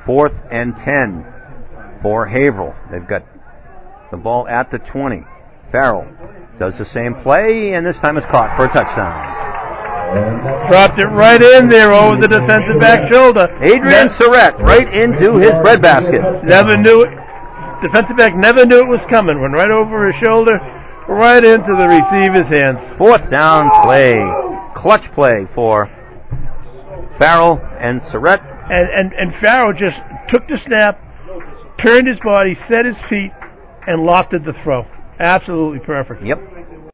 4th and 10 for Haverhill. They've got the ball at the 20. Farrell does the same play, and this time it's caught for a touchdown. Dropped it right in there over the defensive back shoulder. Adrian Surratt right into his breadbasket. Never knew it. Defensive back never knew it was coming. Went right over his shoulder, right into the receiver's hands. 4th down play. Clutch play for Farrell and Surratt. And Farrell just took the snap, turned his body, set his feet, and lofted the throw. Absolutely perfect. Yep.